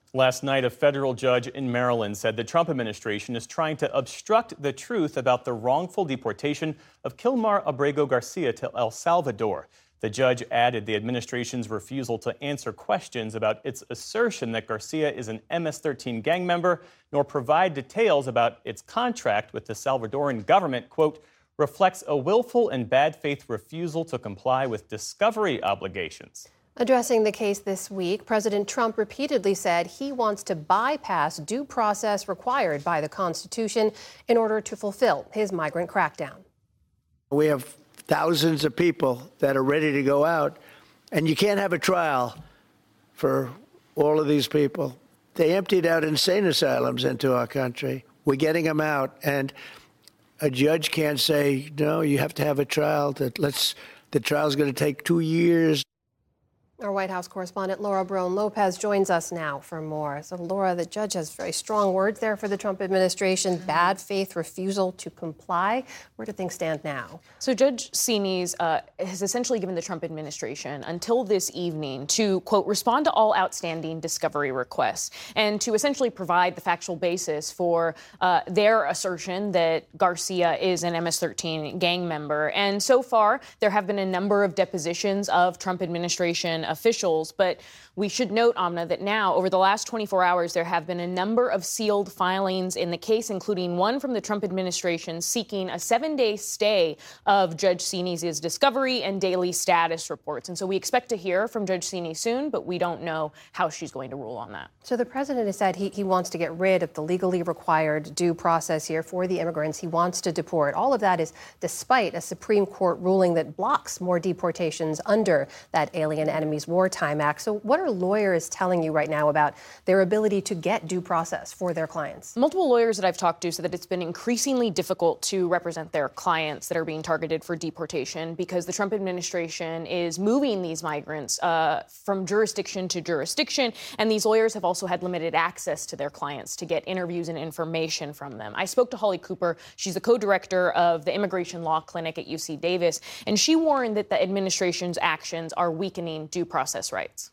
Last night, a federal judge in Maryland said the Trump administration is trying to obstruct the truth about the wrongful deportation of Kilmar Abrego Garcia to El Salvador. The judge added the administration's refusal to answer questions about its assertion that Garcia is an MS-13 gang member, nor provide details about its contract with the Salvadoran government, quote, reflects a willful and bad faith refusal to comply with discovery obligations. Addressing the case this week, President Trump repeatedly said he wants to bypass due process required by the Constitution in order to fulfill his migrant crackdown. We have thousands of people that are ready to go out, and you can't have a trial for all of these people. They emptied out insane asylums into our country. We're getting them out, and a judge can't say, no, you have to have a trial. The trial's going to take 2 years. Our White House correspondent Laura Barone-Lopez joins us now for more. So, Laura, the judge has very strong words there for the Trump administration, bad faith refusal to comply. Where do things stand now? So Judge Sines has essentially given the Trump administration until this evening to, quote, respond to all outstanding discovery requests and to essentially provide the factual basis for their assertion that Garcia is an MS-13 gang member. And so far, there have been a number of depositions of Trump administration officials, but we should note, Amna, that now, over the last 24 hours, there have been a number of sealed filings in the case, including one from the Trump administration seeking a 7-day stay of Judge Sines' discovery and daily status reports. And so we expect to hear from Judge Sines soon, but we don't know how she's going to rule on that. So the president has said he wants to get rid of the legally required due process here for the immigrants. He wants to deport. All of that is despite a Supreme Court ruling that blocks more deportations under that Alien Enemies Wartime Act. So what are lawyers telling you right now about their ability to get due process for their clients? Multiple lawyers that I've talked to said that it's been increasingly difficult to represent their clients that are being targeted for deportation because the Trump administration is moving these migrants from jurisdiction to jurisdiction, and these lawyers have also had limited access to their clients to get interviews and information from them. I spoke to Holly Cooper. She's the co-director of the Immigration Law Clinic at UC Davis, and she warned that the administration's actions are weakening due process rights.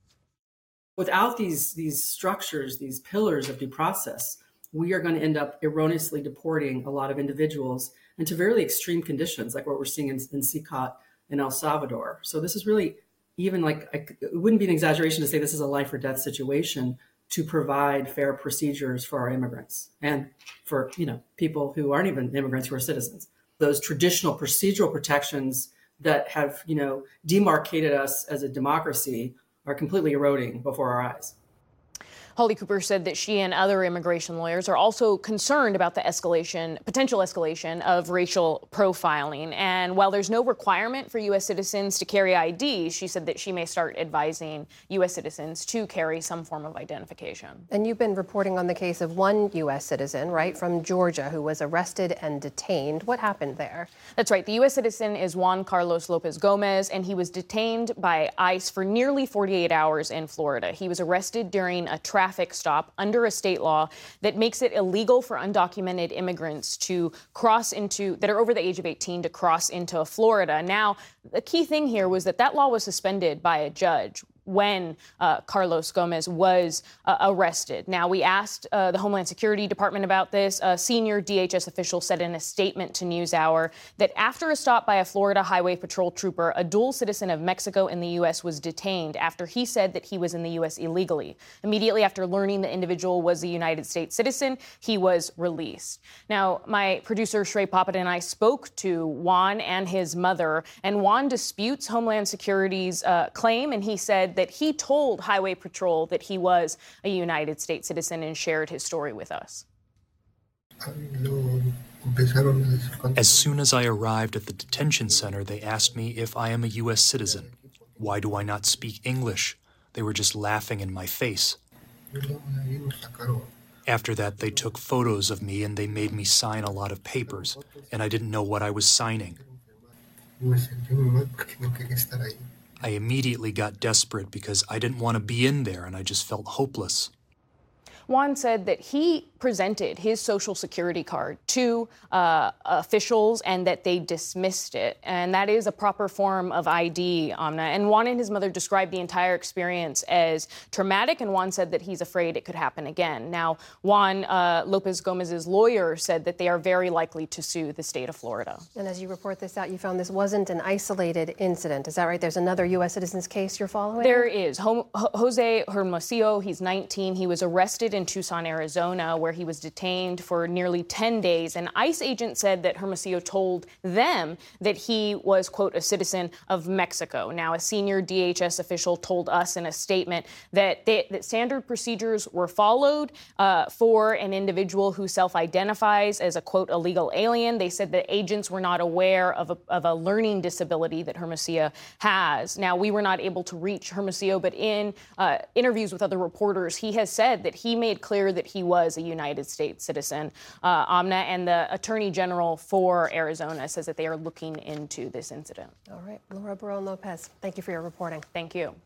Without these structures, these pillars of due process, we are going to end up erroneously deporting a lot of individuals into very extreme conditions, like what we're seeing in CCOT in El Salvador. So this is really even it wouldn't be an exaggeration to say this is a life or death situation to provide fair procedures for our immigrants and for, people who aren't even immigrants, who are citizens. Those traditional procedural protections that have, demarcated us as a democracy are completely eroding before our eyes. Holly Cooper said that she and other immigration lawyers are also concerned about the potential escalation of racial profiling. And while there's no requirement for U.S. citizens to carry ID, she said that she may start advising U.S. citizens to carry some form of identification. And you've been reporting on the case of one U.S. citizen, right, from Georgia, who was arrested and detained. What happened there? That's right. The U.S. citizen is Juan Carlos Lopez Gomez, and he was detained by ICE for nearly 48 hours in Florida. He was arrested during a traffic stop under a state law that makes it illegal for undocumented immigrants that are over the age of 18 to cross into Florida. Now, the key thing here was that law was suspended by a judge when Carlos Gomez was arrested. Now, we asked the Homeland Security Department about this. A senior DHS official said in a statement to NewsHour that after a stop by a Florida Highway Patrol trooper, a dual citizen of Mexico and the U.S. was detained after he said that he was in the U.S. illegally. Immediately after learning the individual was a United States citizen, he was released. Now, my producer, Shrey Poppet, and I spoke to Juan and his mother, and Juan disputes Homeland Security's claim, and he said that he told Highway Patrol that he was a United States citizen and shared his story with us. As soon as I arrived at the detention center, they asked me if I am a U.S. citizen. Why do I not speak English? They were just laughing in my face. After that, they took photos of me and they made me sign a lot of papers, and I didn't know what I was signing. I immediately got desperate because I didn't want to be in there and I just felt hopeless. Juan said that he presented his Social Security card to officials and that they dismissed it. And that is a proper form of ID, Amna. And Juan and his mother described the entire experience as traumatic, and Juan said that he's afraid it could happen again. Now, Juan Lopez Gomez's lawyer said that they are very likely to sue the state of Florida. And as you report this out, you found this wasn't an isolated incident. Is that right? There's another U.S. citizen's case you're following? There is. Jose Hermosillo, he's 19. He was arrested in Tucson, Arizona, where he was detained for nearly 10 days. An ICE agent said that Hermosillo told them that he was, quote, a citizen of Mexico. Now, a senior DHS official told us in a statement that standard procedures were followed for an individual who self-identifies as a, quote, illegal alien. They said that agents were not aware of a learning disability that Hermosillo has. Now, we were not able to reach Hermosillo, but in interviews with other reporters, he has said that he made clear that he was a United States citizen. Amna, and the Attorney General for Arizona says that they are looking into this incident. All right. Laura Barón Lopez, thank you for your reporting. Thank you.